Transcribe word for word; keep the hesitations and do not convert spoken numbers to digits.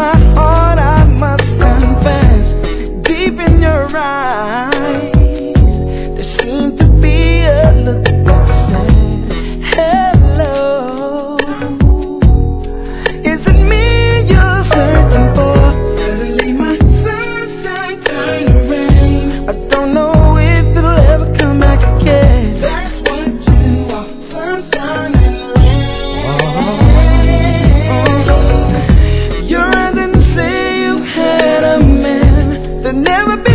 my heart, I must confess, deep in your eyes, there seemed to be a look that said, hello. Is it me you're searching for? Suddenly my sunshine turned to rain. I don't know if it'll ever come back again. That's what you are, sunshine and rain. Oh. Your eyes didn't say you had a man. There'll never be